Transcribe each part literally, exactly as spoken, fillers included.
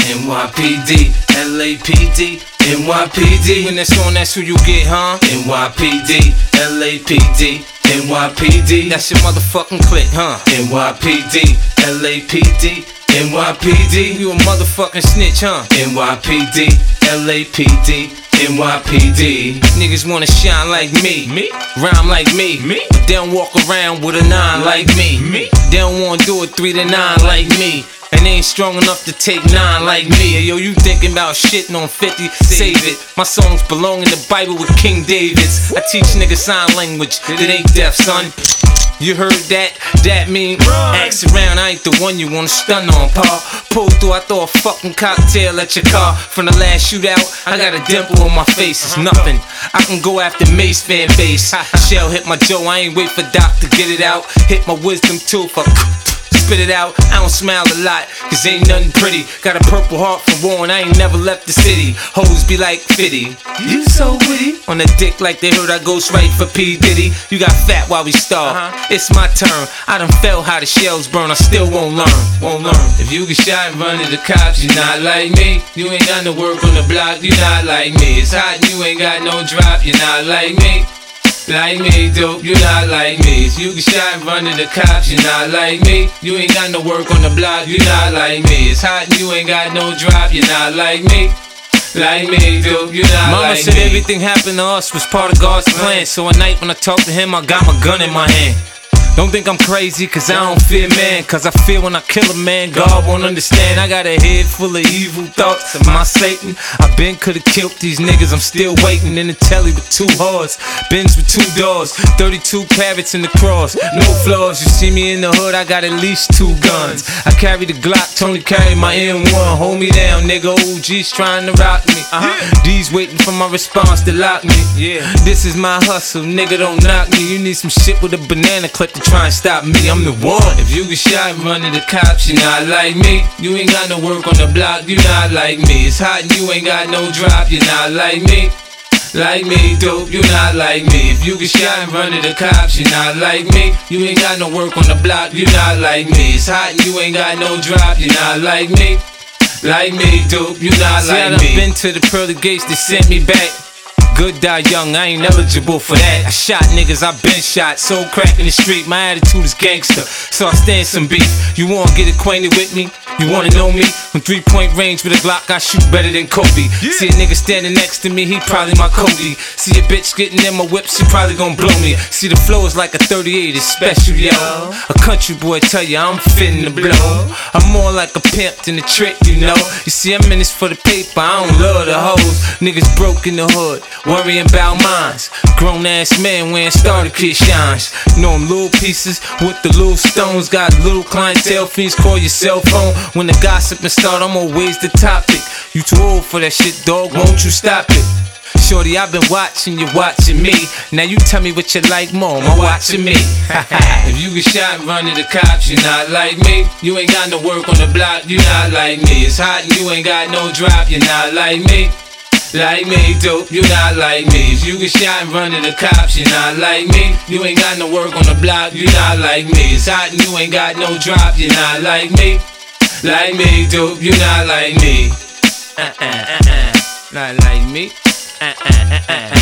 N Y P D, L A P D, N Y P D. When that's on, that's who you get, huh? N Y P D, L A P D, N Y P D. That's your motherfucking clique, huh? N Y P D, L A P D, N Y P D. You a motherfucking snitch, huh? N Y P D, L A P D, N Y P D. Niggas wanna shine like me, me, rhyme like me, me. They don't walk around with a nine like me, me. They don't wanna do it three to nine like me. And they ain't strong enough to take nine like me. Hey, yo, you thinking about shitting on fifty? Save it. My songs belong in the Bible with King David's. I teach niggas sign language that ain't deaf, son. You heard that? That mean ask around, I ain't the one you wanna stun on, pa. Pull through, I throw a fucking cocktail at your car. From the last shootout, I got a dimple on my face. It's nothing. I can go after Mace fan base. Shell hit my Joe, I ain't wait for Doc to get it out. Hit my wisdom tooth, I spit it out. I don't smile a lot, cause ain't nothing pretty. Got a purple heart from war and I ain't never left the city. Hoes be like fifty, you so witty. On the dick like they heard I ghost right for P. Diddy. You got fat while we starve, uh-huh. It's my turn. I done felt how the shells burn, I still won't learn, won't learn. If you get shot and run to the cops, you not like me. You ain't got no work on the block, you not like me. It's hot and you ain't got no drop, you not like me. Like me, dope, you not like me. If you get shot and run to the cops, you not like me. You ain't got no work on the block, you not like me. It's hot and you ain't got no drop, you not like me. Like me, dope, you not Mama like me. Mama said everything happened to us was part of God's plan. So at night when I talk to him, I got my gun in my hand. Don't think I'm crazy, cause I don't fear man. Cause I fear when I kill a man, God won't understand. I got a head full of evil thoughts. Am I Satan? I been could've killed these niggas, I'm still waiting. In the telly with two hearts, Benz with two doors, thirty-two carats in the cross, no flaws. You see me in the hood, I got at least two guns. I carry the Glock, Tony carry my M one. Hold me down, nigga, O G's trying to rock me. uh-huh. D's waiting for my response to lock me. Yeah, this is my hustle, nigga, don't knock me. You need some shit with a banana clip to try and stop me, I'm the one. If you get shot and run to the cops, you not like me. You ain't got no work on the block, you not like me. It's hot and you ain't got no drop, you not like me. Like me, dope, you not like me. If you get shot and run to the cops, you not like me. You ain't got no work on the block, you not like me. It's hot and you ain't got no drop, you not like me. Like me, dope, you not See, like I done me. Been to the pearly gates, they sent me back. Good die young, I ain't eligible for that. I shot niggas, I been shot, sold crack in the street. My attitude is gangster, so I stand some beef. You wanna get acquainted with me? You wanna know me? From three point range with a Glock, I shoot better than Kobe. Yeah. See a nigga standing next to me, he probably my Cody. See a bitch getting in my whip, she probably gon' blow me. See the flow is like a thirty-eight, it's special, yo. A country boy tell you I'm fitting to blow. I'm more like a pimp than a trick, you know. You see I'm in this for the paper, I don't love the hoes. Niggas broke in the hood, worrying about mines. Grown ass man wearing starter kit shines. Know them little pieces with the little stones. Got little clientele fiends, call your cell phone. When the gossiping start, I'm always the topic. You too old for that shit, dog, won't you stop it? Shorty, I've been watching you, watching me. Now you tell me what you like more, am I watching me? If you get shot and run to the cops, you not like me. You ain't got no work on the block, you not like me. It's hot and you ain't got no drop, you not like me. Like me, dope, you not like me. If you get shot and run to the cops, you not like me. You ain't got no work on the block, you not like me. It's hot and you ain't got no drop, you not like me. Like me, dope, you not like me. Uh uh uh uh, not like me. Uh uh uh uh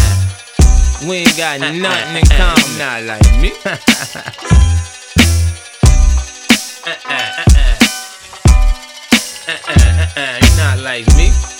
uh. We ain't got uh, nothing uh, in common. Uh, not like me. uh uh uh uh. Uh uh uh uh, you not like me.